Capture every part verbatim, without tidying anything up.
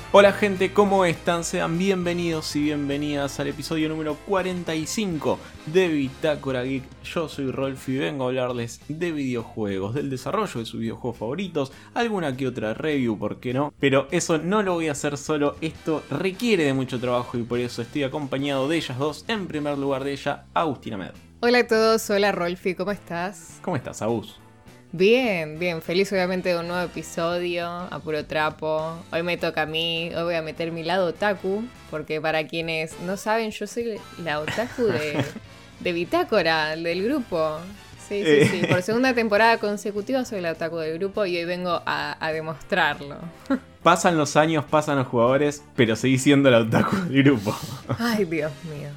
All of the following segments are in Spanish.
Hola gente, ¿cómo están? Sean bienvenidos y bienvenidas al episodio número cuarenta y cinco de Bitácora Geek. Yo soy Rolf y vengo a hablarles de videojuegos, del desarrollo de sus videojuegos favoritos, alguna que otra review, ¿por qué no? Pero eso no lo voy a hacer solo, esto requiere de mucho trabajo y por eso estoy acompañado de ellas dos. En primer lugar de ella, Agustina Med. Hola a todos, hola Rolfi, ¿cómo estás? ¿Cómo estás, Agus? Bien, bien, feliz obviamente de un nuevo episodio, a puro trapo. Hoy me toca a mí, hoy voy a meter mi lado otaku, porque para quienes no saben, yo soy la otaku de, de Bitácora, del grupo. Sí, sí, sí, por segunda temporada consecutiva soy la otaku del grupo y hoy vengo a, a demostrarlo. Pasan los años, pasan los jugadores, pero seguís siendo la otaku del grupo. Ay, Dios mío.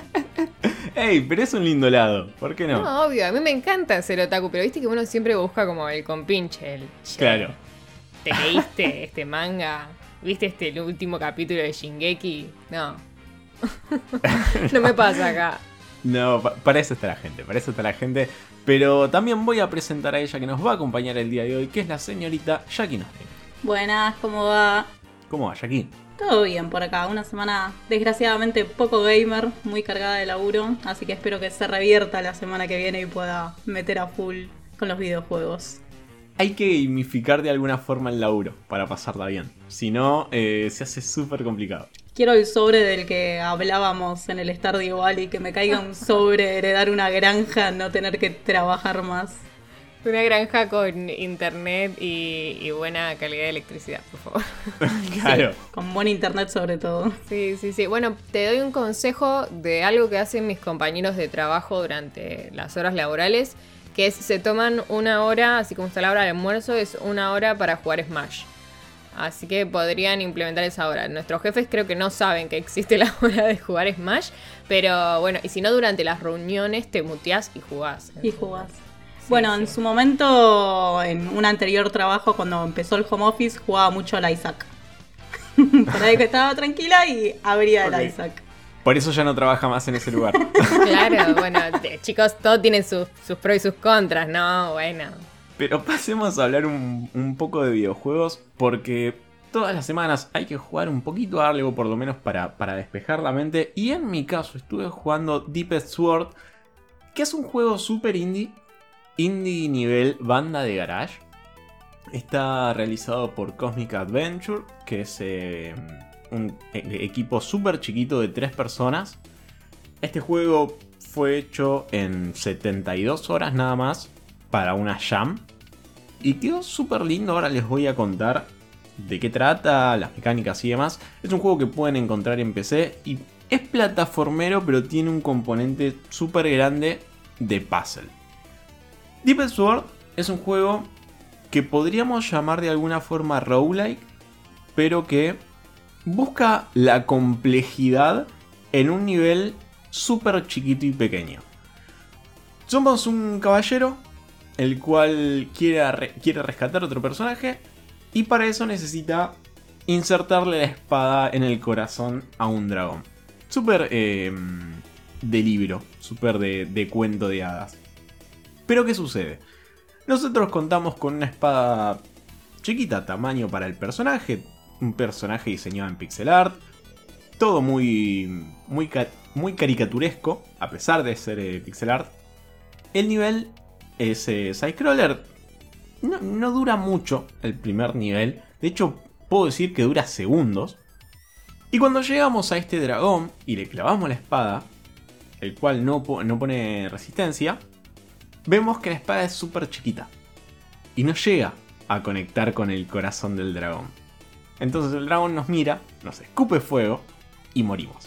Ey, pero es un lindo lado, ¿por qué no? No, obvio, a mí me encanta ser otaku, pero viste que uno siempre busca como el compinche, el che. Claro. ¿Te leíste este manga? ¿Viste este el último capítulo de Shingeki? No. No me pasa acá. No, pa- para eso está la gente, para eso está la gente. Pero también voy a presentar a ella que nos va a acompañar el día de hoy, que es la señorita Jackie Nostri. Buenas, ¿cómo va? ¿Cómo va, Jackie? Todo bien por acá, una semana desgraciadamente poco gamer, muy cargada de laburo, así que espero que se revierta la semana que viene y pueda meter a full con los videojuegos. Hay que gamificar de alguna forma el laburo para pasarla bien. Si no, eh, se hace súper complicado. Quiero el sobre del que hablábamos en el Stardew Valley, que me caiga un sobre, heredar una granja, no tener que trabajar más. Una granja con internet y, y buena calidad de electricidad, por favor. Claro. Con buen internet sobre todo. Sí, sí, sí. Bueno, te doy un consejo de algo que hacen mis compañeros de trabajo durante las horas laborales, que es se toman una hora, así como está la hora del almuerzo, es una hora para jugar Smash. Así que podrían implementar esa hora. Nuestros jefes creo que no saben que existe la hora de jugar Smash, pero bueno, y si no, durante las reuniones te muteás y jugás. Y jugás. Sí, bueno, sí. en su momento, en un anterior trabajo, cuando empezó el home office, jugaba mucho al Isaac. Por ahí que estaba tranquila y abría el Ok. Isaac. Por eso ya no trabaja más en ese lugar. Claro, bueno, te- chicos, todo tiene sus, sus pros y sus contras, ¿no? Bueno. Pero pasemos a hablar un, un poco de videojuegos, porque todas las semanas hay que jugar un poquito a algo, por lo menos para, para despejar la mente. Y en mi caso estuve jugando Deepest Sword, que es un juego super indie, indie nivel banda de garage. Está realizado por Cosmic Adventure, que es eh, un e- equipo súper chiquito de tres personas. Este juego fue hecho en setenta y dos horas nada más para una jam. Y quedó súper lindo, ahora les voy a contar de qué trata, las mecánicas y demás. Es un juego que pueden encontrar en P C y es plataformero, pero tiene un componente súper grande de puzzle. Deepest Sword es un juego que podríamos llamar de alguna forma roguelike, pero que busca la complejidad en un nivel súper chiquito y pequeño. Somos un caballero el cual quiere, re- quiere rescatar a otro personaje y para eso necesita insertarle la espada en el corazón a un dragón. Súper eh, de libro, súper de, de cuento de hadas. Pero ¿qué sucede? Nosotros contamos con una espada chiquita, tamaño para el personaje, un personaje diseñado en pixel art, todo muy, muy, ca- muy caricaturesco, a pesar de ser eh, pixel art. El nivel es eh, side-scroller, no, no dura mucho el primer nivel, de hecho puedo decir que dura segundos. Y cuando llegamos a este dragón y le clavamos la espada, el cual no, po- no pone resistencia, vemos que la espada es súper chiquita y no llega a conectar con el corazón del dragón. Entonces el dragón nos mira, nos escupe fuego y morimos.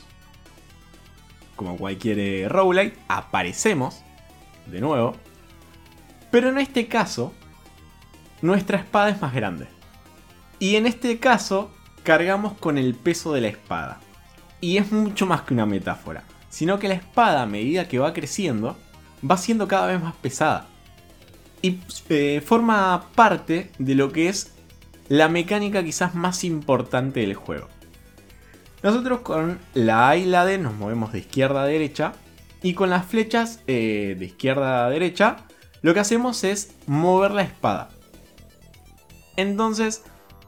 Como cualquier eh, roguelite, aparecemos de nuevo, pero en este caso nuestra espada es más grande. Y en este caso cargamos con el peso de la espada. Y es mucho más que una metáfora, sino que la espada, a medida que va creciendo, va siendo cada vez más pesada. Y eh, forma parte de lo que es la mecánica quizás más importante del juego. Nosotros con la A y la D nos movemos de izquierda a derecha. Y con las flechas eh, de izquierda a derecha, lo que hacemos es mover la espada. Entonces,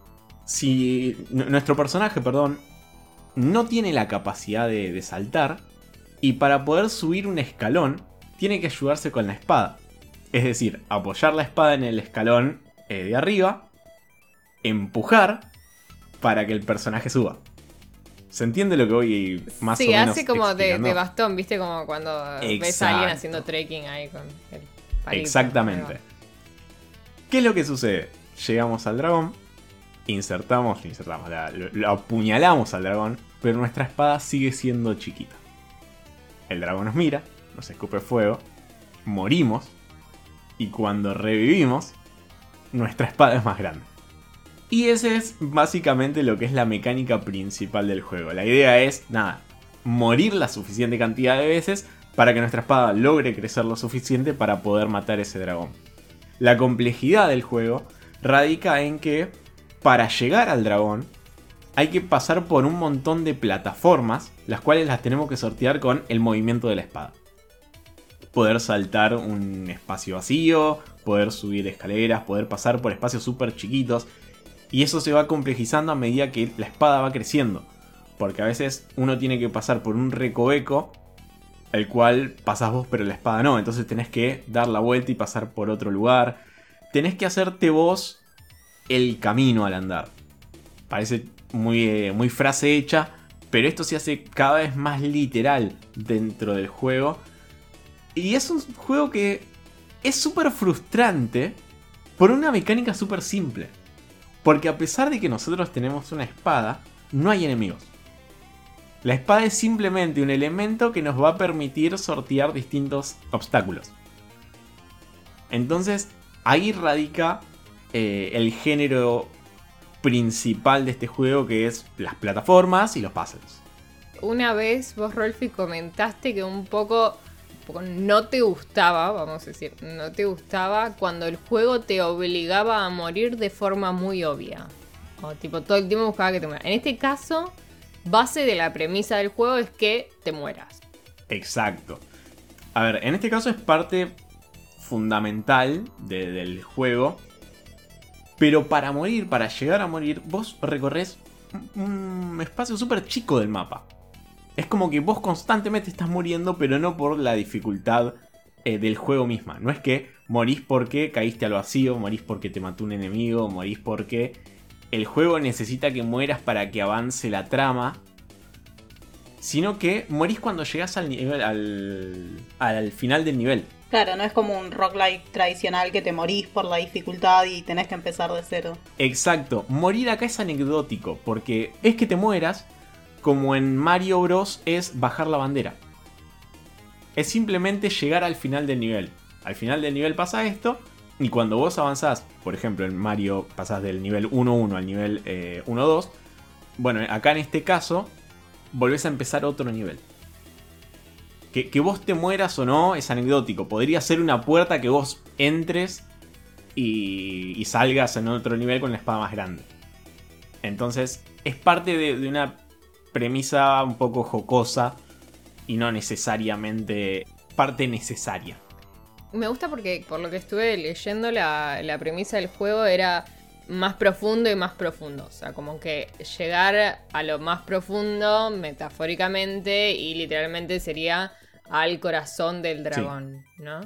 si n- nuestro personaje, perdón, no tiene la capacidad de, de saltar, y para poder subir un escalón, tiene que ayudarse con la espada. Es decir, apoyar la espada en el escalón eh, de arriba, empujar para que el personaje suba. ¿Se entiende lo que voy más sí, o menos hace como de, explicando? de bastón, ¿viste? Como cuando ves a alguien haciendo trekking ahí con el palito. Exactamente. ¿Qué es lo que sucede? Llegamos al dragón, insertamos, insertamos la- lo, lo apuñalamos al dragón, pero nuestra espada sigue siendo chiquita. El dragón nos mira, nos escupe fuego, morimos, y cuando revivimos, nuestra espada es más grande. Y ese es básicamente lo que es la mecánica principal del juego. La idea es, nada, morir la suficiente cantidad de veces para que nuestra espada logre crecer lo suficiente para poder matar ese dragón. La complejidad del juego radica en que para llegar al dragón hay que pasar por un montón de plataformas, las cuales las tenemos que sortear con el movimiento de la espada. Poder saltar un espacio vacío, poder subir escaleras, poder pasar por espacios súper chiquitos. Y eso se va complejizando a medida que la espada va creciendo. Porque a veces uno tiene que pasar por un recoveco, el cual pasás vos pero la espada no. Entonces tenés que dar la vuelta y pasar por otro lugar. Tenés que hacerte vos el camino al andar. Parece muy, eh, muy frase hecha, pero esto se hace cada vez más literal dentro del juego. Y es un juego que es súper frustrante por una mecánica súper simple. Porque a pesar de que nosotros tenemos una espada, no hay enemigos. La espada es simplemente un elemento que nos va a permitir sortear distintos obstáculos. Entonces, ahí radica eh, el género principal de este juego, que es las plataformas y los puzzles. Una vez vos, Rolfi, comentaste que un poco, un poco no te gustaba, vamos a decir, no te gustaba cuando el juego te obligaba a morir de forma muy obvia. O tipo, todo el tiempo buscaba que te mueras. En este caso, base de la premisa del juego es que te mueras. Exacto. A ver, en este caso es parte fundamental de- del juego. Pero para morir, para llegar a morir, vos recorres un, un espacio súper chico del mapa. Es como que vos constantemente estás muriendo, pero no por la dificultad eh, del juego misma. No es que morís porque caíste al vacío, morís porque te mató un enemigo, morís porque el juego necesita que mueras para que avance la trama. Sino que morís cuando llegás al, nivel, al, al final del nivel. Claro, no es como un roguelike tradicional que te morís por la dificultad y tenés que empezar de cero. Exacto, morir acá es anecdótico, porque es que te mueras, como en Mario Bros. Es bajar la bandera. Es simplemente llegar al final del nivel. Al final del nivel pasa esto, y cuando vos avanzás, por ejemplo en Mario pasás del nivel uno uno al nivel eh, uno dos, bueno, acá en este caso, volvés a empezar otro nivel. Que, que vos te mueras o no es anecdótico. Podría ser una puerta que vos entres y, y salgas en otro nivel con la espada más grande. Entonces es parte de, de una premisa un poco jocosa y no necesariamente parte necesaria. Me gusta porque, por lo que estuve leyendo, la, la premisa del juego era más profundo y más profundo. O sea, como que llegar a lo más profundo, metafóricamente y literalmente, sería al corazón del dragón, sí, ¿no?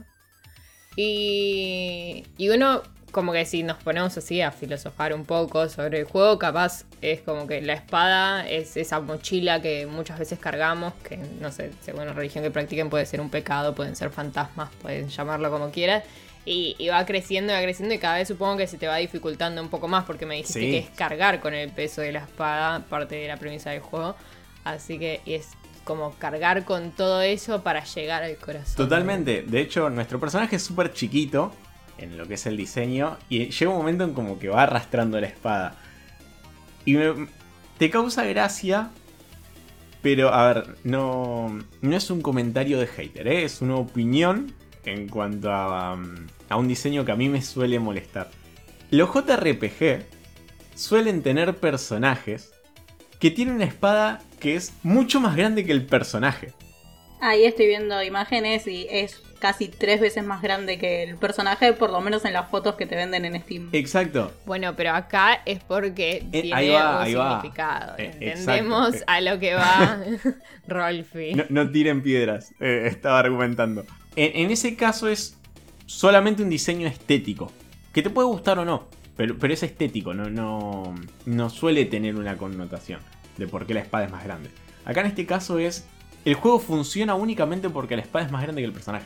Y, y uno, como que si nos ponemos así a filosofar un poco sobre el juego, capaz es como que la espada es esa mochila que muchas veces cargamos, que no sé, según la religión que practiquen puede ser un pecado, pueden ser fantasmas, pueden llamarlo como quieras. Y, y va creciendo y va creciendo y cada vez supongo que se te va dificultando un poco más, porque me dijiste sí. que es cargar con el peso de la espada, parte de la premisa del juego. Así que es como cargar con todo eso para llegar al corazón. Totalmente. De hecho, nuestro personaje es súper chiquito en lo que es el diseño, y llega un momento en como que va arrastrando la espada. Y me, te causa gracia, pero a ver, no, no es un comentario de hater, ¿eh? Es una opinión en cuanto a, a un diseño que a mí me suele molestar. Los J R P G suelen tener personajes que tienen una espada que es mucho más grande que el personaje. Ahí estoy viendo imágenes y es casi tres veces más grande que el personaje, por lo menos en las fotos que te venden en Steam. Exacto. Bueno, pero acá es porque Eh, tiene ahí va, un ahí va. significado. Eh, Entendemos exacto. a lo que va Rolfi. No, no tiren piedras, eh, estaba argumentando. En, en ese caso es solamente un diseño estético, que te puede gustar o no, pero, pero es estético, no, no, no suele tener una connotación de por qué la espada es más grande. Acá en este caso es, el juego funciona únicamente porque la espada es más grande que el personaje.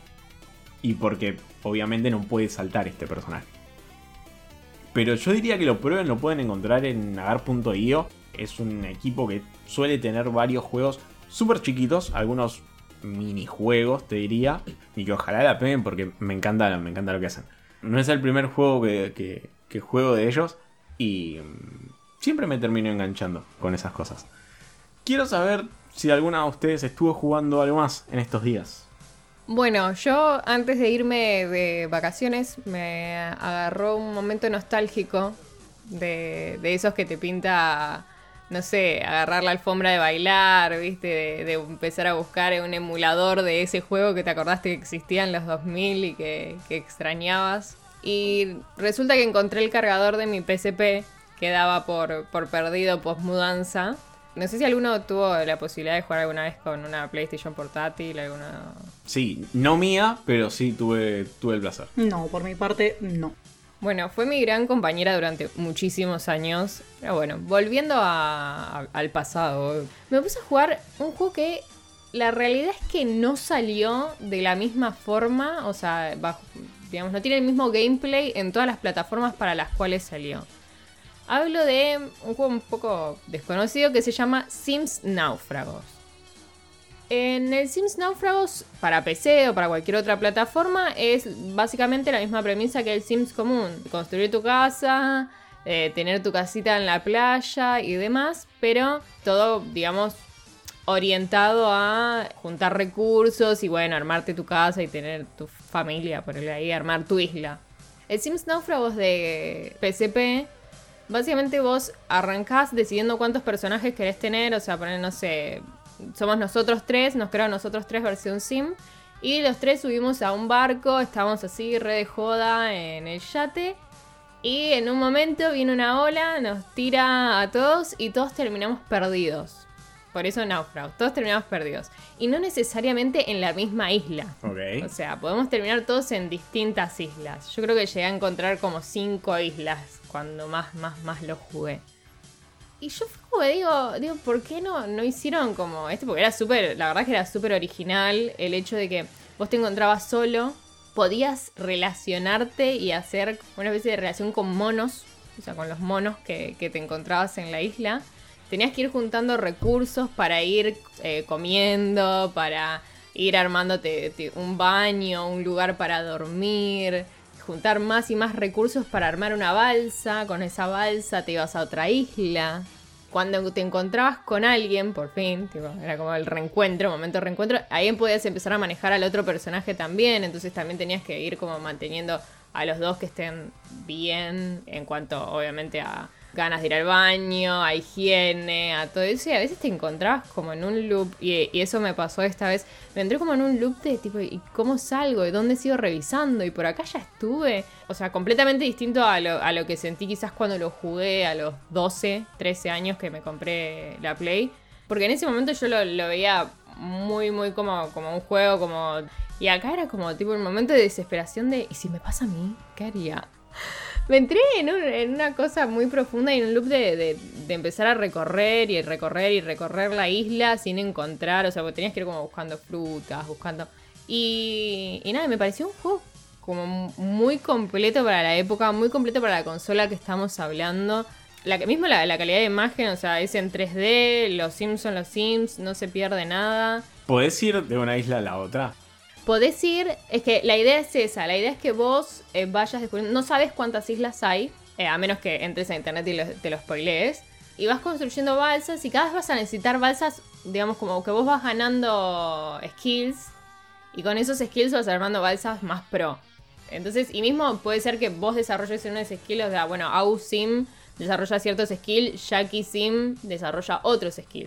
Y porque obviamente no puede saltar este personaje. Pero yo diría que lo prueben, lo pueden encontrar en nagar punto io. Es un equipo que suele tener varios juegos súper chiquitos, algunos minijuegos te diría, y que ojalá la peguen porque me encanta, me encanta lo que hacen. No es el primer juego que, que, que juego de ellos y mm, siempre me termino enganchando con esas cosas. Quiero saber si alguna de ustedes estuvo jugando algo más en estos días. Bueno, yo antes de irme de vacaciones me agarró un momento nostálgico de, de esos que te pinta, no sé, agarrar la alfombra de bailar, ¿viste? De, de empezar a buscar un emulador de ese juego que te acordaste que existía en los dos mil y que, que extrañabas. Y resulta que encontré el cargador de mi P S P que daba por, por perdido post mudanza. No sé si alguno tuvo la posibilidad de jugar alguna vez con una PlayStation portátil, alguna... Sí, no mía, pero sí tuve, tuve el placer. No, por mi parte, no. Bueno, fue mi gran compañera durante muchísimos años. Pero bueno, volviendo a, a- al pasado, me puse a jugar un juego que la realidad es que no salió de la misma forma. O sea, bajo- digamos, no tiene el mismo gameplay en todas las plataformas para las cuales salió. Hablo de un juego un poco desconocido que se llama Sims Náufragos. En el Sims Náufragos, para P C o para cualquier otra plataforma, es básicamente la misma premisa que el Sims común. Construir tu casa, eh, tener tu casita en la playa y demás, pero todo, digamos, orientado a juntar recursos y, bueno, armarte tu casa y tener tu familia, por ahí, armar tu isla. El Sims Náufragos de P S P... Básicamente vos arrancás decidiendo cuántos personajes querés tener, o sea, poner, no sé, somos nosotros tres, nos creamos nosotros tres versión sim, y los tres subimos a un barco, estábamos así, re de joda en el yate, y en un momento viene una ola, nos tira a todos y todos terminamos perdidos. Por eso náufragos, todos terminamos perdidos. Y no necesariamente en la misma isla. Ok. O sea, podemos terminar todos en distintas islas. Yo creo que llegué a encontrar como cinco islas cuando más, más, más lo jugué. Y yo fui como, digo, digo, ¿por qué no, no hicieron como este? Porque era súper, la verdad que era súper original el hecho de que vos te encontrabas solo, podías relacionarte y hacer una especie de relación con monos, o sea, con los monos que, que te encontrabas en la isla. Tenías que ir juntando recursos para ir eh, comiendo, para ir armándote te, un baño, un lugar para dormir, juntar más y más recursos para armar una balsa. Con esa balsa te ibas a otra isla. Cuando te encontrabas con alguien, por fin, tipo, era como el reencuentro, momento de reencuentro, ahí podías empezar a manejar al otro personaje también, entonces también tenías que ir como manteniendo a los dos que estén bien en cuanto, obviamente, a ganas de ir al baño, a higiene, a todo eso, y a veces te encontrabas como en un loop, y, y eso me pasó esta vez, me entré como en un loop de tipo, ¿y cómo salgo? ¿De dónde sigo revisando? Y por acá ya estuve, o sea, completamente distinto a lo, a lo que sentí quizás cuando lo jugué a los doce, trece años que me compré la Play, porque en ese momento yo lo, lo veía muy, muy como, como un juego, como... Y acá era como tipo un momento de desesperación de, ¿y si me pasa a mí? ¿Qué haría? Me entré en, un, en una cosa muy profunda y en un loop de, de, de empezar a recorrer y recorrer y recorrer la isla sin encontrar, o sea, porque tenías que ir como buscando frutas, buscando... Y, y nada, me pareció un juego como muy completo para la época, muy completo para la consola que estamos hablando. La, mismo la, la calidad de imagen, o sea, es en tres D, los Sims son los Sims, no se pierde nada. ¿Podés ir de una isla a la otra? Podés ir, es que la idea es esa, la idea es que vos eh, vayas descubriendo, no sabes cuántas islas hay, eh, a menos que entres a internet y lo, te lo spoilees, y vas construyendo balsas y cada vez vas a necesitar balsas, digamos como que vos vas ganando skills, y con esos skills vas armando balsas más pro. Entonces, y mismo puede ser que vos desarrolles unos skills, o sea, bueno, AuSim desarrolla ciertos skills, Jackie Sim desarrolla otros skills.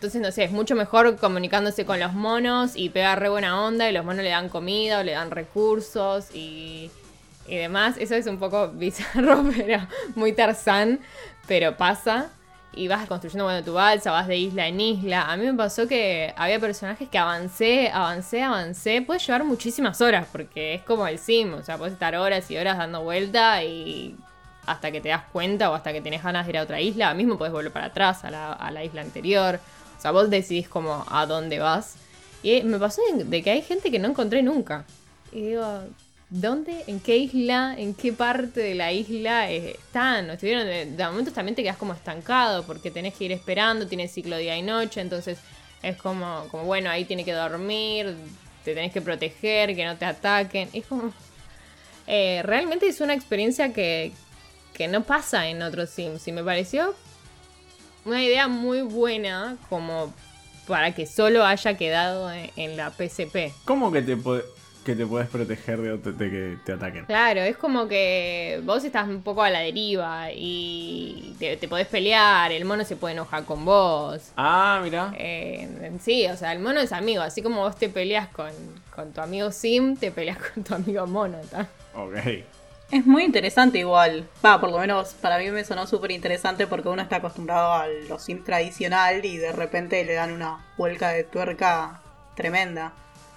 Entonces, no sé, es mucho mejor comunicándose con los monos y pega re buena onda y los monos le dan comida o le dan recursos y, y demás. Eso es un poco bizarro, pero muy Tarzán, pero pasa. Y vas construyendo, bueno, tu balsa, vas de isla en isla. A mí me pasó que había personajes que avancé, avancé, avancé. Puedes llevar muchísimas horas porque es como el sim. O sea, puedes estar horas y horas dando vuelta y hasta que te das cuenta o hasta que tenés ganas de ir a otra isla. Mismo puedes volver para atrás a la, a la isla anterior. O sea, vos decidís como a dónde vas. Y me pasó de, de que hay gente que no encontré nunca. Y digo, ¿dónde? ¿En qué isla? ¿En qué parte de la isla están? Estuvieron de, de momentos también te quedas como estancado porque tenés que ir esperando, tiene ciclo día y noche, entonces es como, como bueno, ahí tiene que dormir, te tenés que proteger, que no te ataquen. Es como... Eh, realmente es una experiencia que, que no pasa en otros Sims y me pareció una idea muy buena como para que solo haya quedado en, en la P S P. ¿Cómo que te podés... que te puedes proteger de, de que te ataquen? Claro, es como que vos estás un poco a la deriva y te, te podés pelear, el mono se puede enojar con vos. Ah, mirá. Eh, sí, o sea, el mono es amigo, así como vos te peleas con, con tu amigo Sim, te peleas con tu amigo mono, ¿tá? Ok. Es muy interesante igual. Va, por lo menos para mí me sonó súper interesante porque uno está acostumbrado a los Sims tradicional y de repente le dan una vuelta de tuerca tremenda.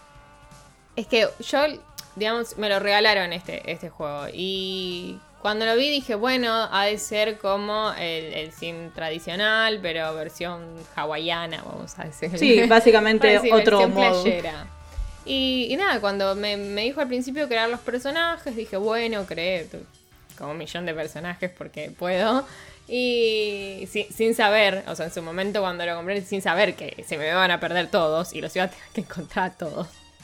Es que yo, digamos, me lo regalaron este, este juego. Y cuando lo vi dije, bueno, ha de ser como el, el Sim tradicional, pero versión hawaiana, vamos a decir. Sí, básicamente sí, otro versión modo. playera. Y, y nada, cuando me, me dijo al principio crear los personajes, dije, bueno, creé como un millón de personajes porque puedo. Y sin, sin saber, o sea, en su momento cuando lo compré, sin saber que se me van a perder todos y los iba a tener que encontrar a todos.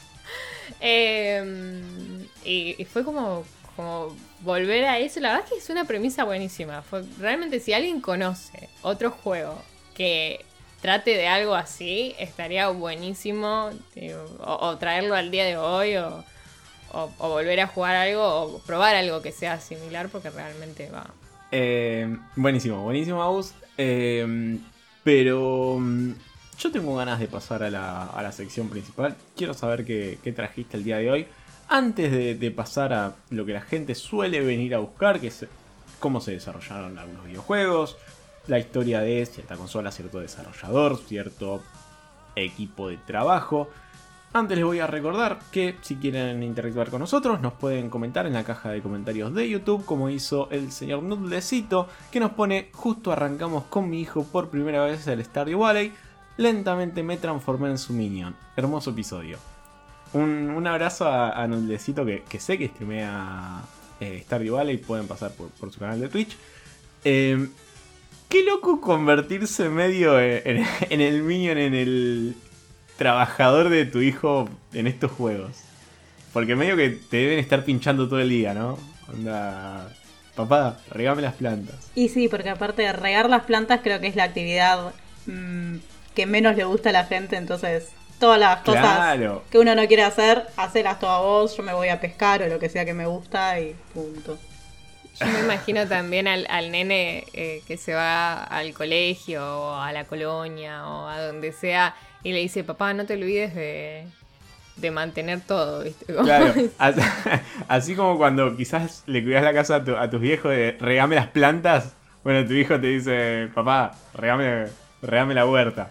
Eh, y, y fue como, como volver a eso. La verdad es que es una premisa buenísima. Fue, realmente si alguien conoce otro juego que trate de algo así, estaría buenísimo, digo, o, o traerlo al día de hoy o, o, o volver a jugar algo o probar algo que sea similar porque realmente va. Eh, buenísimo, buenísimo, Agus. Eh, pero... Yo tengo ganas de pasar a la, a la sección principal. Quiero saber qué, qué trajiste el día de hoy. Antes de, de pasar a lo que la gente suele venir a buscar, que es cómo se desarrollaron algunos videojuegos, la historia de cierta consola, cierto desarrollador, cierto equipo de trabajo. Antes les voy a recordar que si quieren interactuar con nosotros, nos pueden comentar en la caja de comentarios de YouTube, como hizo el señor Nudlecito, que nos pone: justo arrancamos con mi hijo por primera vez el Stardew Valley. Lentamente me transformé en su minion. Hermoso episodio. Un, un abrazo a, a Nudlecito que, que sé que streamea eh, Stardew Valley. Pueden pasar por, por su canal de Twitch. Eh, qué loco convertirse medio en, en, en el minion, en el trabajador de tu hijo en estos juegos. Porque medio que te deben estar pinchando todo el día, ¿no? Onda... Papá, regame las plantas. Y sí, porque aparte de regar las plantas creo que es la actividad... Mmm, que menos le gusta a la gente, entonces todas las cosas claro. que uno no quiere hacer, hacelas todas vos, yo me voy a pescar o lo que sea que me gusta y punto. Yo me imagino también al, al nene eh, que se va al colegio o a la colonia o a donde sea y le dice, papá, no te olvides de, de mantener todo, ¿viste? Como... Claro, así, así como cuando quizás le cuidas la casa a, tu, a tus viejos de regame las plantas, bueno, tu hijo te dice, papá, regame, regame la huerta.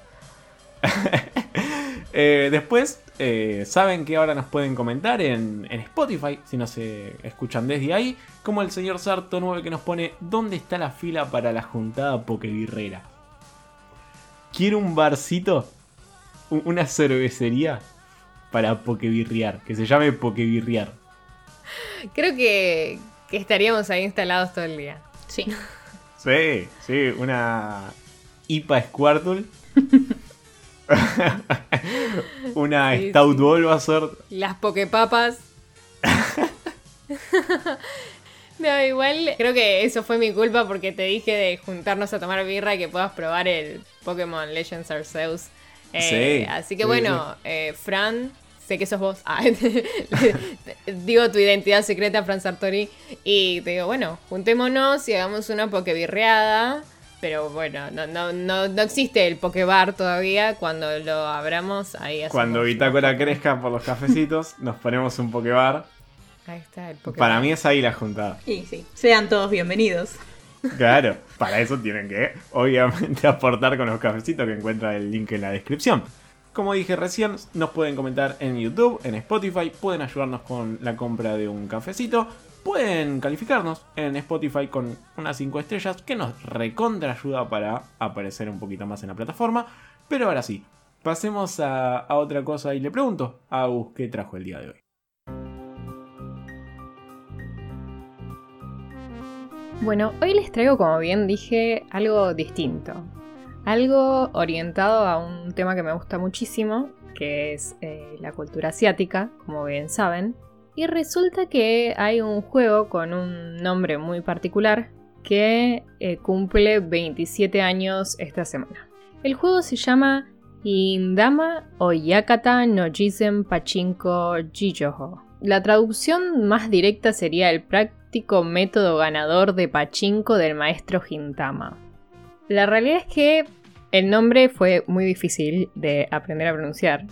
eh, después, eh, saben que ahora nos pueden comentar en, en Spotify, si no se escuchan desde ahí, como el señor Sarto nueve que nos pone: ¿dónde está la fila para la juntada pokeguirrera? Quiero un barcito, una cervecería para pokebirrear, que se llame pokebirrear. Creo que, que estaríamos ahí instalados todo el día. Sí. Sí, sí, una I P A Squirtle. Una sí, Stout sí. Bulbasaur. Las pokepapas. No, igual creo que eso fue mi culpa porque te dije de juntarnos a tomar birra y que puedas probar el Pokémon Legends Arceus. Eh, Sí, así que sí, bueno, sí. eh, Fran, sé que sos vos. Ah, digo tu identidad secreta, Fran Sartori. Y te digo, bueno, juntémonos y hagamos una pokebirreada. Pero bueno, no, no, no, no existe el Pokébar todavía. Cuando lo abramos, ahí hacemos. Cuando Bitácora crezca por los cafecitos, nos ponemos un Pokébar. Ahí está el Pokébar. Para mí es ahí la juntada. Y sí, sean todos bienvenidos. Claro, para eso tienen que, obviamente, aportar con los cafecitos, que encuentran el link en la descripción. Como dije recién, nos pueden comentar en YouTube, en Spotify, pueden ayudarnos con la compra de un cafecito, pueden calificarnos en Spotify con unas cinco estrellas, que nos recontra ayuda para aparecer un poquito más en la plataforma. Pero ahora sí, pasemos a, a otra cosa y le pregunto a Agus qué trajo el día de hoy. Bueno, hoy les traigo, como bien dije, algo distinto. Algo orientado a un tema que me gusta muchísimo, que es eh, la cultura asiática, como bien saben. Y resulta que hay un juego con un nombre muy particular que eh, cumple veintisiete años esta semana. El juego se llama Indama Oyakata no Jisen Pachinko Jijoho. La traducción más directa sería el práctico método ganador de pachinko del maestro Gintama. La realidad es que el nombre fue muy difícil de aprender a pronunciar.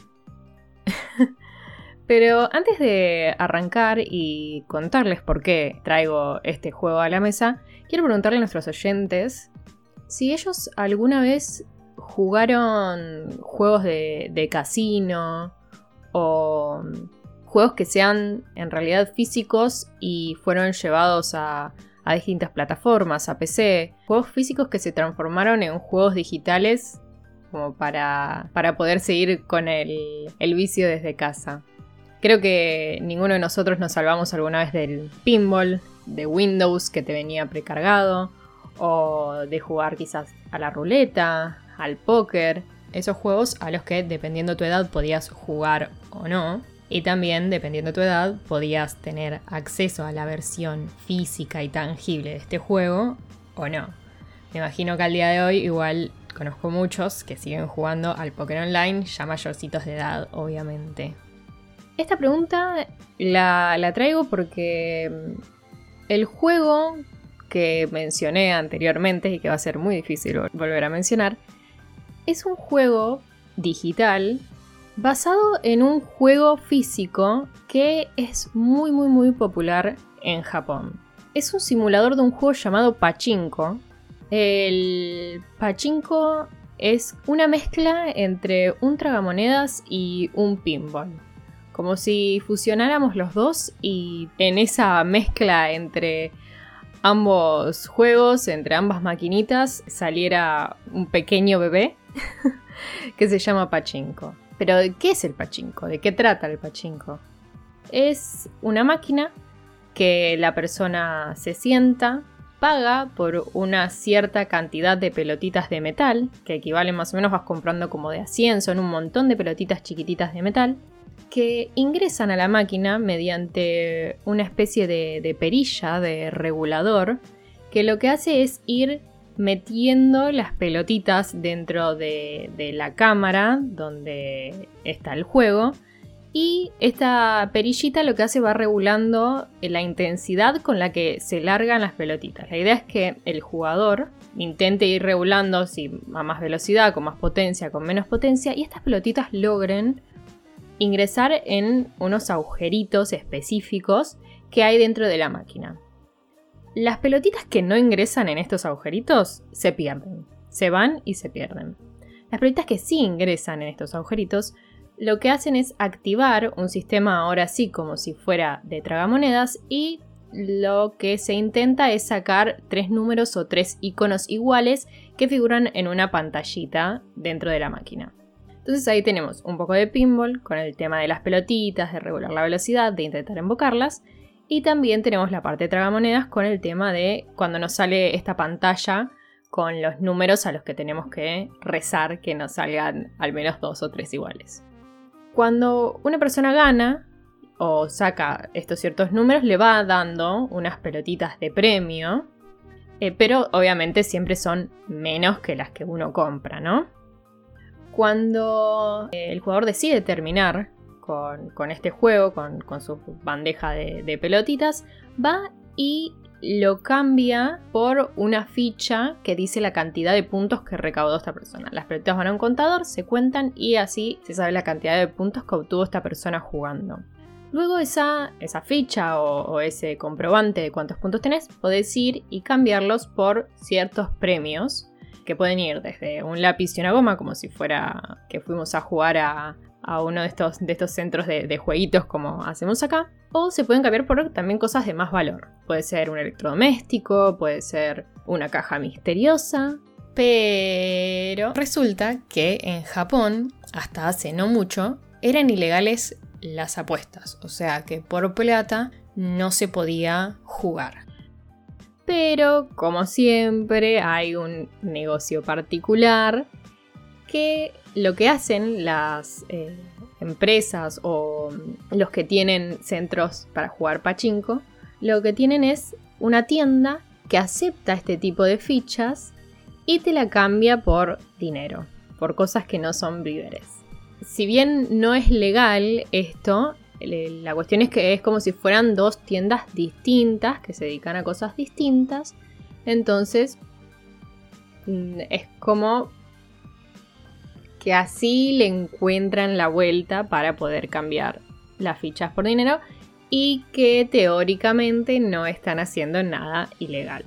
Pero antes de arrancar y contarles por qué traigo este juego a la mesa, quiero preguntarle a nuestros oyentes si ellos alguna vez jugaron juegos de, de casino o juegos que sean en realidad físicos y fueron llevados a, a distintas plataformas, a P C. Juegos físicos que se transformaron en juegos digitales como para, para poder seguir con el, el vicio desde casa. Creo que ninguno de nosotros nos salvamos alguna vez del pinball, de Windows que te venía precargado, o de jugar quizás a la ruleta, al póker. Esos juegos a los que, dependiendo de tu edad, podías jugar o no. Y también, dependiendo de tu edad, podías tener acceso a la versión física y tangible de este juego o no. Me imagino que al día de hoy igual conozco muchos que siguen jugando al póker online, ya mayorcitos de edad, obviamente. Esta pregunta la, la traigo porque el juego que mencioné anteriormente y que va a ser muy difícil volver a mencionar, es un juego digital basado en un juego físico que es muy muy muy popular en Japón. Es un simulador de un juego llamado Pachinko. El Pachinko es una mezcla entre un tragamonedas y un pinball. Como si fusionáramos los dos y en esa mezcla entre ambos juegos, entre ambas maquinitas, saliera un pequeño bebé que se llama Pachinko. Pero, ¿qué es el Pachinko? ¿De qué trata el Pachinko? Es una máquina que la persona se sienta, paga por una cierta cantidad de pelotitas de metal, que equivalen más o menos, vas comprando como de a cien, son un montón de pelotitas chiquititas de metal, que ingresan a la máquina mediante una especie de, de perilla, de regulador, que lo que hace es ir metiendo las pelotitas dentro de, de la cámara donde está el juego, y esta perillita lo que hace va regulando la intensidad con la que se largan las pelotitas. La idea es que el jugador intente ir regulando si a más velocidad, con más potencia, con menos potencia, y estas pelotitas logren ingresar en unos agujeritos específicos que hay dentro de la máquina. Las pelotitas que no ingresan en estos agujeritos se pierden, se van y se pierden. Las pelotitas que sí ingresan en estos agujeritos lo que hacen es activar un sistema ahora sí como si fuera de tragamonedas, y lo que se intenta es sacar tres números o tres iconos iguales que figuran en una pantallita dentro de la máquina. Entonces ahí tenemos un poco de pinball con el tema de las pelotitas, de regular la velocidad, de intentar invocarlas. Y también tenemos la parte de tragamonedas con el tema de cuando nos sale esta pantalla con los números a los que tenemos que rezar que nos salgan al menos dos o tres iguales. Cuando una persona gana o saca estos ciertos números, le va dando unas pelotitas de premio, eh, pero obviamente siempre son menos que las que uno compra, ¿no? Cuando el jugador decide terminar con, con este juego, con, con su bandeja de, de pelotitas, va y lo cambia por una ficha que dice la cantidad de puntos que recaudó esta persona. Las pelotitas van a un contador, se cuentan y así se sabe la cantidad de puntos que obtuvo esta persona jugando. Luego esa, esa ficha o, o ese comprobante de cuántos puntos tenés, podés ir y cambiarlos por ciertos premios que pueden ir desde un lápiz y una goma, como si fuera que fuimos a jugar a, a uno de estos, de estos centros de, de jueguitos como hacemos acá, o se pueden cambiar por también cosas de más valor. Puede ser un electrodoméstico, puede ser una caja misteriosa, pero resulta que en Japón, hasta hace no mucho, eran ilegales las apuestas, o sea que por plata no se podía jugar. Pero, como siempre, hay un negocio particular que lo que hacen las eh, empresas o los que tienen centros para jugar pachinko, lo que tienen es una tienda que acepta este tipo de fichas y te la cambia por dinero, por cosas que no son víveres. Si bien no es legal esto, la cuestión es que es como si fueran dos tiendas distintas que se dedican a cosas distintas. Entonces es como que así le encuentran la vuelta para poder cambiar las fichas por dinero y que teóricamente no están haciendo nada ilegal.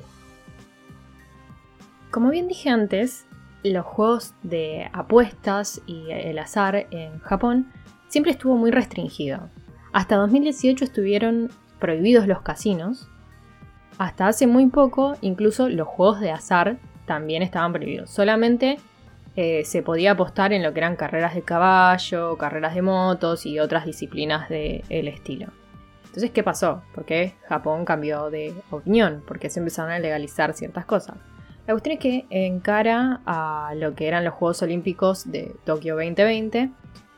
Como bien dije antes, los juegos de apuestas y el azar en Japón siempre estuvo muy restringido. Hasta dos mil dieciocho estuvieron prohibidos los casinos. Hasta hace muy poco, incluso los juegos de azar también estaban prohibidos. Solamente eh, se podía apostar en lo que eran carreras de caballo, carreras de motos y otras disciplinas del estilo. Entonces, ¿qué pasó? ¿Por qué Japón cambió de opinión? ¿Por qué se empezaron a legalizar ciertas cosas? La cuestión es que en cara a lo que eran los Juegos Olímpicos de Tokio veinte veinte,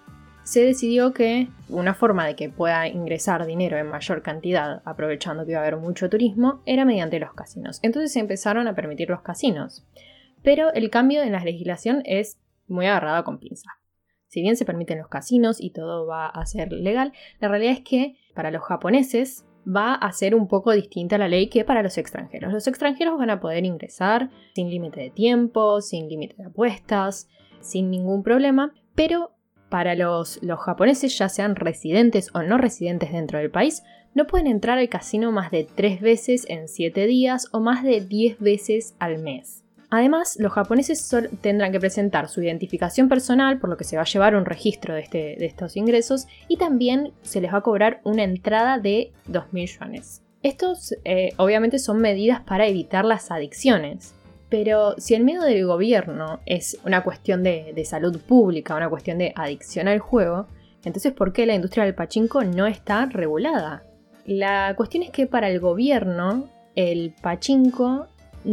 se decidió que una forma de que pueda ingresar dinero en mayor cantidad, aprovechando que iba a haber mucho turismo, era mediante los casinos. Entonces se empezaron a permitir los casinos. Pero el cambio en la legislación es muy agarrado con pinzas. Si bien se permiten los casinos y todo va a ser legal, la realidad es que para los japoneses va a ser un poco distinta la ley que para los extranjeros. Los extranjeros van a poder ingresar sin límite de tiempo, sin límite de apuestas, sin ningún problema, pero para los, los japoneses, ya sean residentes o no residentes dentro del país, no pueden entrar al casino más de tres veces en siete días o más de diez veces al mes. Además, los japoneses sol- tendrán que presentar su identificación personal, por lo que se va a llevar un registro de, este, de estos ingresos, y también se les va a cobrar una entrada de dos mil yuanes. Estos eh, obviamente son medidas para evitar las adicciones. Pero si el miedo del gobierno es una cuestión de, de salud pública, una cuestión de adicción al juego, entonces ¿por qué la industria del pachinko no está regulada? La cuestión es que para el gobierno el pachinko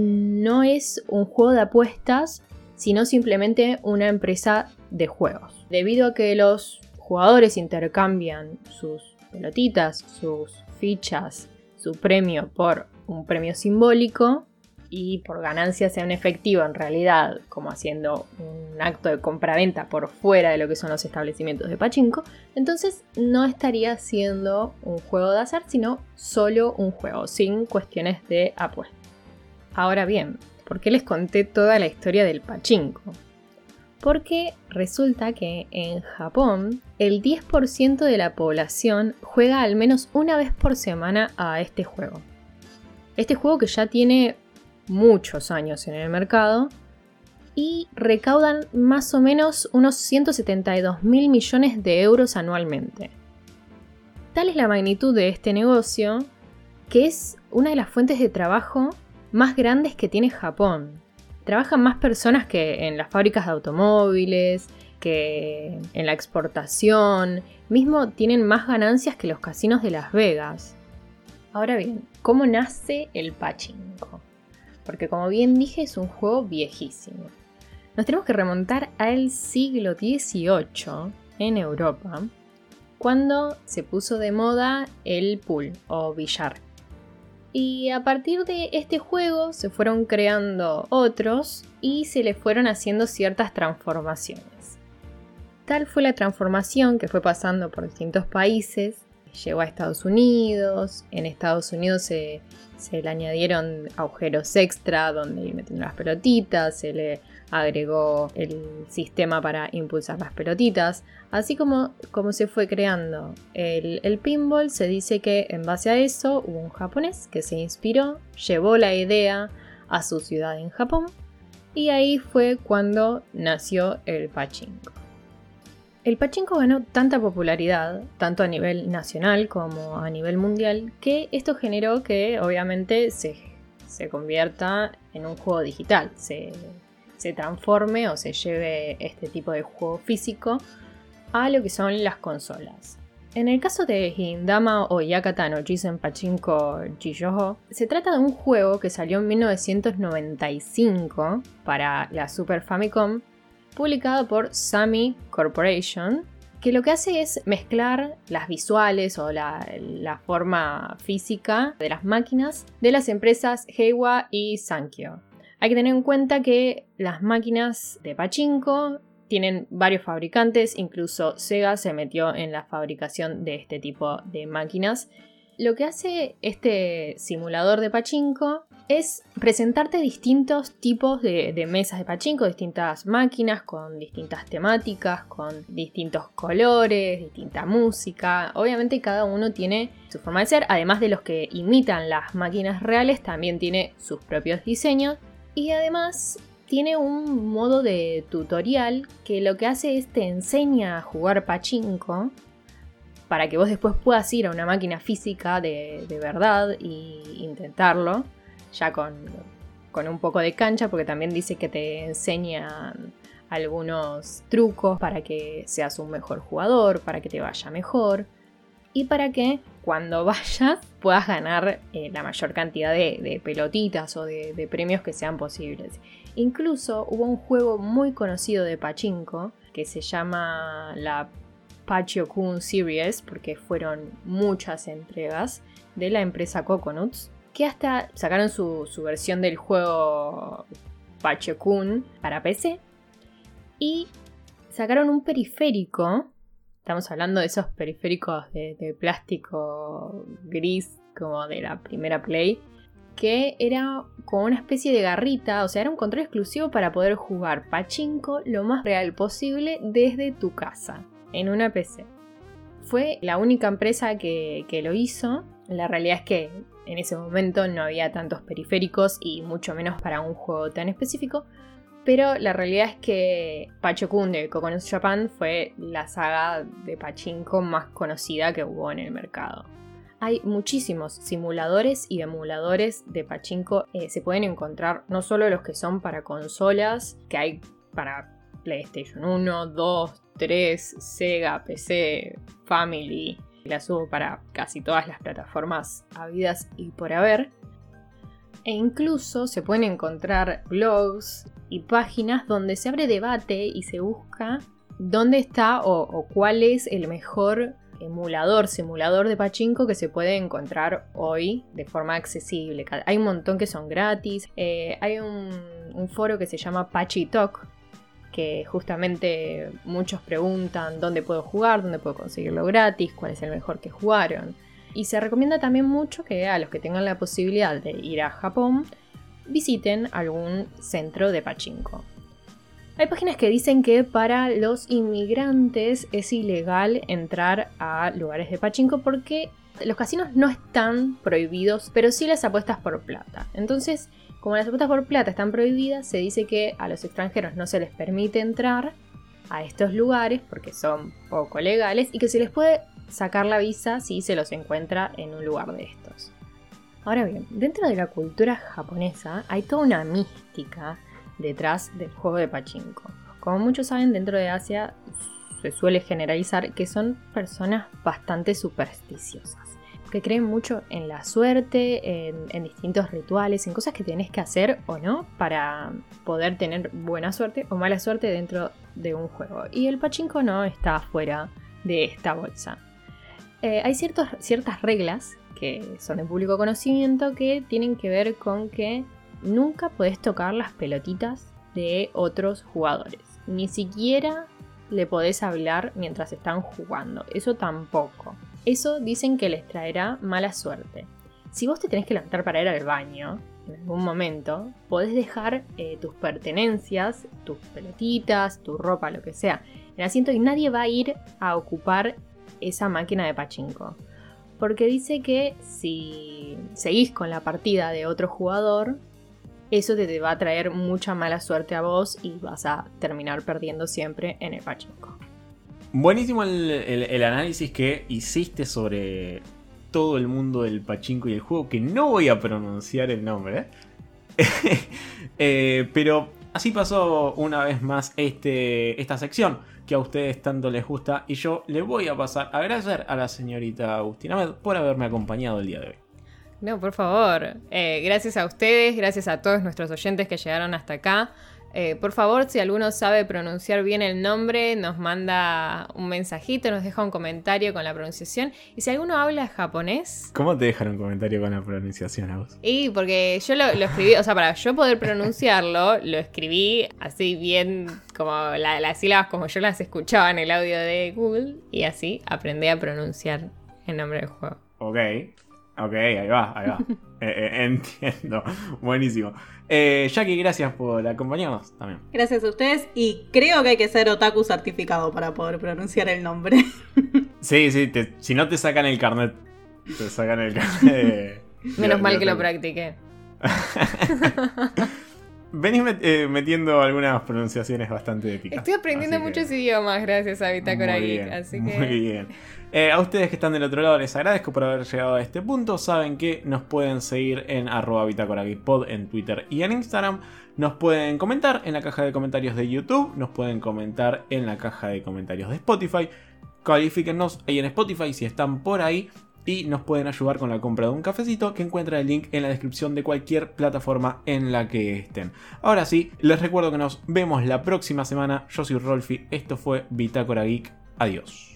no es un juego de apuestas, sino simplemente una empresa de juegos. Debido a que los jugadores intercambian sus pelotitas, sus fichas, su premio por un premio simbólico, y por ganancia sea un efectivo en realidad, como haciendo un acto de compraventa por fuera de lo que son los establecimientos de pachinko, entonces no estaría siendo un juego de azar, sino solo un juego, sin cuestiones de apuesta. Ahora bien, ¿por qué les conté toda la historia del pachinko? Porque resulta que en Japón el diez por ciento de la población juega al menos una vez por semana a este juego. Este juego que ya tiene muchos años en el mercado y recaudan más o menos unos ciento setenta y dos mil millones de euros anualmente. Tal es la magnitud de este negocio que es una de las fuentes de trabajo más grandes que tiene Japón. Trabajan más personas que en las fábricas de automóviles, que en la exportación, mismo tienen más ganancias que los casinos de Las Vegas. Ahora bien, ¿cómo nace el pachinko? Porque como bien dije es un juego viejísimo. Nos tenemos que remontar al siglo dieciocho en Europa, cuando se puso de moda el pool o billar. Y a partir de este juego se fueron creando otros y se le fueron haciendo ciertas transformaciones. Tal fue la transformación que fue pasando por distintos países. llegó a Estados Unidos. En Estados Unidos se, se le añadieron agujeros extra donde ir metiendo las pelotitas, se le agregó el sistema para impulsar las pelotitas. Así como, como se fue creando el, el pinball, se dice que en base a eso hubo un japonés que se inspiró, llevó la idea a su ciudad en Japón y ahí fue cuando nació el pachinko. El pachinko ganó tanta popularidad, tanto a nivel nacional como a nivel mundial, que esto generó que obviamente se, se convierta en un juego digital, se, se transforme o se lleve este tipo de juego físico a lo que son las consolas. En el caso de Hindama o Yakata no Jisen Pachinko Jiyoho, se trata de un juego que salió en mil novecientos noventa y cinco para la Super Famicom, publicado por Sammy Corporation, que lo que hace es mezclar las visuales o la, la forma física de las máquinas de las empresas Heiwa y Sankyo. Hay que tener en cuenta que las máquinas de pachinko tienen varios fabricantes, incluso Sega se metió en la fabricación de este tipo de máquinas. Lo que hace este simulador de pachinko es presentarte distintos tipos de, de mesas de pachinko, distintas máquinas con distintas temáticas, con distintos colores, distinta música. Obviamente cada uno tiene su forma de ser, además de los que imitan las máquinas reales, también tiene sus propios diseños y además tiene un modo de tutorial que lo que hace es te enseña a jugar pachinko para que vos después puedas ir a una máquina física de, de verdad e intentarlo, ya con, con un poco de cancha, porque también dice que te enseñan algunos trucos para que seas un mejor jugador, para que te vaya mejor y para que cuando vayas puedas ganar eh, la mayor cantidad de, de pelotitas o de, de premios que sean posibles. Incluso hubo un juego muy conocido de pachinko que se llama la Pachyo-kun Series, porque fueron muchas entregas de la empresa Coconuts, que hasta sacaron su, su versión del juego Pachyo-kun para P C y sacaron un periférico. Estamos hablando de esos periféricos de, de plástico gris como de la primera Play, que era como una especie de garrita, o sea, era un control exclusivo para poder jugar pachinko lo más real posible desde tu casa, en una P C. Fue la única empresa que, que lo hizo. La realidad es que en ese momento no había tantos periféricos y mucho menos para un juego tan específico, pero la realidad es que Pachyo-kun de Coconuts Japan fue la saga de pachinko más conocida que hubo en el mercado. Hay muchísimos simuladores y emuladores de pachinko. Eh, se pueden encontrar no solo los que son para consolas, que hay para PlayStation uno, dos, tres, Sega, P C, Family. Las hubo para casi todas las plataformas habidas y por haber. E incluso se pueden encontrar blogs y páginas donde se abre debate y se busca dónde está o, o cuál es el mejor emulador, simulador de pachinko que se puede encontrar hoy de forma accesible. Hay un montón que son gratis. Eh, hay un, un foro que se llama Pachitalk, que justamente muchos preguntan dónde puedo jugar, dónde puedo conseguirlo gratis, cuál es el mejor que jugaron. Y se recomienda también mucho que a los que tengan la posibilidad de ir a Japón visiten algún centro de pachinko. Hay páginas que dicen que para los inmigrantes es ilegal entrar a lugares de pachinko porque los casinos no están prohibidos, pero sí las apuestas por plata. Entonces, como las apuestas por plata están prohibidas, se dice que a los extranjeros no se les permite entrar a estos lugares porque son poco legales y que se les puede sacar la visa si se los encuentra en un lugar de estos. Ahora bien, dentro de la cultura japonesa hay toda una mística detrás del juego de pachinko. Como muchos saben, dentro de Asia se suele generalizar que son personas bastante supersticiosas, que creen mucho en la suerte, en, en distintos rituales, en cosas que tenés que hacer o no para poder tener buena suerte o mala suerte dentro de un juego. Y el pachinko no está fuera de esta bolsa. Eh, hay ciertos, ciertas reglas que son de público conocimiento que tienen que ver con que nunca podés tocar las pelotitas de otros jugadores. Ni siquiera le podés hablar mientras están jugando. Eso tampoco. Eso dicen que les traerá mala suerte. Si vos te tenés que levantar para ir al baño en algún momento, podés dejar eh, tus pertenencias, tus pelotitas, tu ropa, lo que sea, en el asiento y nadie va a ir a ocupar esa máquina de pachinko. Porque dice que si seguís con la partida de otro jugador, eso te, te va a traer mucha mala suerte a vos y vas a terminar perdiendo siempre en el pachinko. Buenísimo el, el, el análisis que hiciste sobre todo el mundo del pachinko y el juego, que no voy a pronunciar el nombre. ¿eh? eh, pero así pasó una vez más este, esta sección que a ustedes tanto les gusta. Y yo le voy a pasar a agradecer a la señorita Agustina Med por haberme acompañado el día de hoy. No, por favor. Eh, gracias a ustedes, gracias a todos nuestros oyentes que llegaron hasta acá. Eh, por favor, si alguno sabe pronunciar bien el nombre, nos manda un mensajito, nos deja un comentario con la pronunciación. Y si alguno habla japonés... ¿Cómo te dejan un comentario con la pronunciación a vos? Y porque yo lo, lo escribí, o sea, para yo poder pronunciarlo, lo escribí así bien, como la, las sílabas como yo las escuchaba en el audio de Google. Y así aprendí a pronunciar el nombre del juego. Ok. Ok, ahí va, ahí va. eh, eh, entiendo. Buenísimo. Eh, Jackie, gracias por acompañarnos también. Gracias a ustedes y creo que hay que ser otaku certificado para poder pronunciar el nombre. Sí, sí, te, si no te sacan el carnet, te sacan el carnet. De, Menos de, mal de que lo otaku. practiqué. Venís met, eh, metiendo algunas pronunciaciones bastante épicas. Estoy aprendiendo así que- muchos idiomas gracias a Bitácora Muy Geek, bien, así muy que... bien. Eh, a ustedes que están del otro lado les agradezco por haber llegado a este punto. Saben que nos pueden seguir en arroba Bitácora Geek Pod en Twitter y en Instagram. Nos pueden comentar en la caja de comentarios de YouTube. Nos pueden comentar en la caja de comentarios de Spotify. Califíquennos ahí en Spotify si están por ahí. Y nos pueden ayudar con la compra de un cafecito, que encuentra el link en la descripción de cualquier plataforma en la que estén. Ahora sí, les recuerdo que nos vemos la próxima semana. Yo soy Rolfi, esto fue Bitácora Geek. Adiós.